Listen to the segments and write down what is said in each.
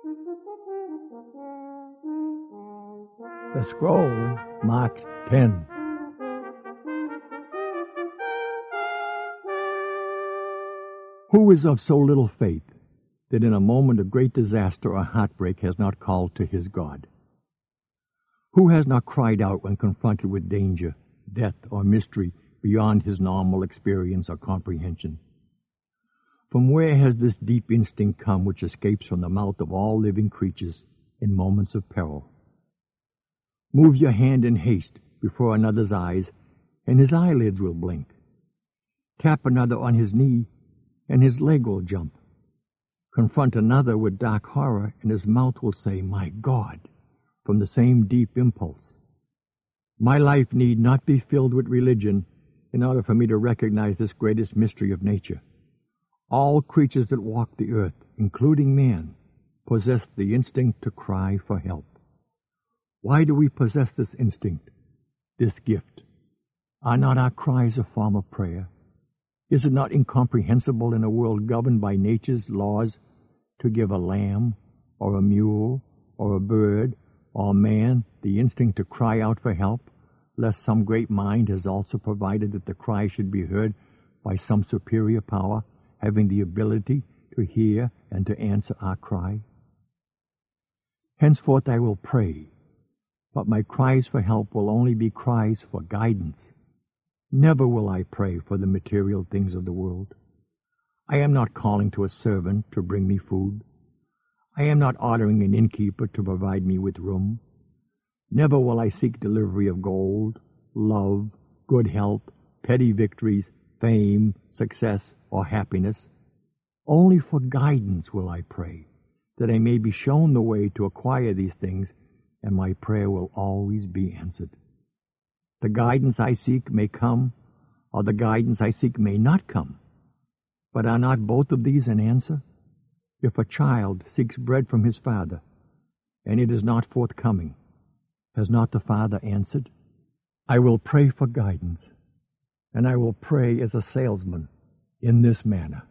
The scroll marked 10. Who is of so little faith that in a moment of great disaster or heartbreak has not called to his God? Who has not cried out when confronted with danger, death, or mystery beyond his normal experience or comprehension? From where has this deep instinct come which escapes from the mouth of all living creatures in moments of peril? Move your hand in haste before another's eyes, and his eyelids will blink. Tap another on his knee, and his leg will jump. Confront another with dark horror, and his mouth will say, "My God," from the same deep impulse. My life need not be filled with religion in order for me to recognize this greatest mystery of nature. All creatures that walk the earth, including man, possess the instinct to cry for help. Why do we possess this instinct, this gift? Are not our cries a form of prayer? Is it not incomprehensible in a world governed by nature's laws to give a lamb, or a mule, or a bird, or a man the instinct to cry out for help, lest some great mind has also provided that the cry should be heard by some superior power, having the ability to hear and to answer our cry? Henceforth I will pray, but my cries for help will only be cries for guidance. Never will I pray for the material things of the world. I am not calling to a servant to bring me food. I am not ordering an innkeeper to provide me with room. Never will I seek delivery of gold, love, good health, petty victories, fame, success, or happiness. Only for guidance will I pray, that I may be shown the way to acquire these things, and my prayer will always be answered. The guidance I seek may come, or the guidance I seek may not come. But are not both of these an answer? If a child seeks bread from his father, and it is not forthcoming, has not the father answered? I will pray for guidance, and I will pray as a salesman in this manner.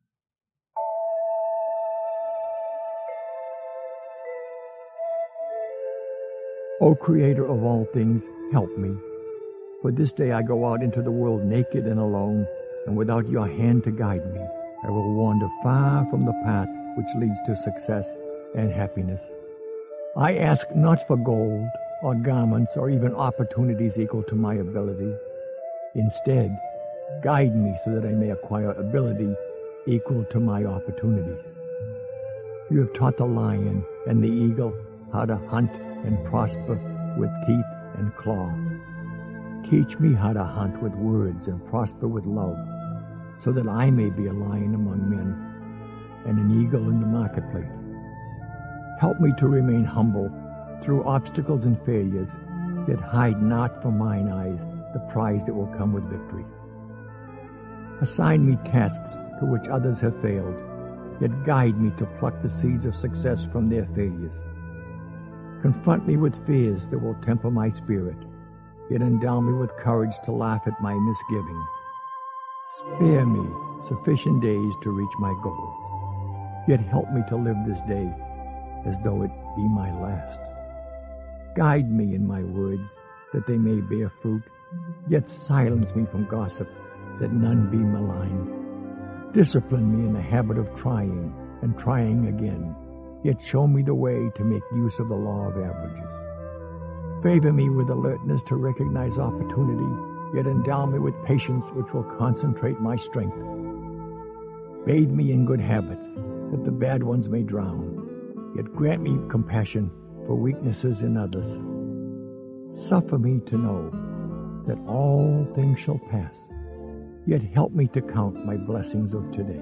O Creator of all things, help me. For this day I go out into the world naked and alone, and without your hand to guide me, I will wander far from the path which leads to success and happiness. I ask not for gold, or garments, or even opportunities equal to my ability. Instead, guide me so that I may acquire ability equal to my opportunities. You have taught the lion and the eagle how to hunt and prosper with teeth and claw. Teach me how to hunt with words and prosper with love, so that I may be a lion among men and an eagle in the marketplace. Help me to remain humble through obstacles and failures, yet hide not from mine eyes the prize that will come with victory. Assign me tasks to which others have failed, yet guide me to pluck the seeds of success from their failures. Confront me with fears that will temper my spirit, yet endow me with courage to laugh at my misgivings. Spare me sufficient days to reach my goals, yet help me to live this day as though it be my last. Guide me in my words, that they may bear fruit, yet silence me from gossip, that none be maligned. Discipline me in the habit of trying and trying again, yet show me the way to make use of the law of averages. Favor me with alertness to recognize opportunity, yet endow me with patience which will concentrate my strength. Bathe me in good habits, that the bad ones may drown, yet grant me compassion for weaknesses in others. Suffer me to know that all things shall pass, yet help me to count my blessings of today.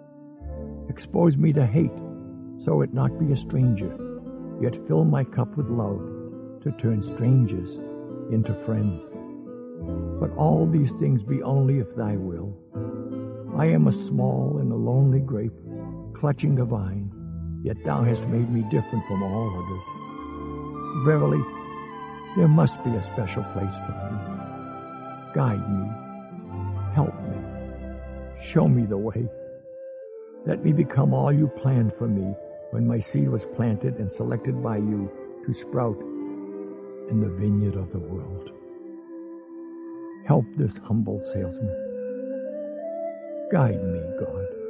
Expose me to hate, so it not be a stranger, yet fill my cup with love, to turn strangers into friends. But all these things be only if thy will. I am a small and a lonely grape, clutching the vine, yet thou hast made me different from all others. Verily, there must be a special place for me. Guide me, help me, show me the way. Let me become all you planned for me, when my seed was planted and selected by you to sprout in the vineyard of the world. Help this humble salesman. Guide me, God.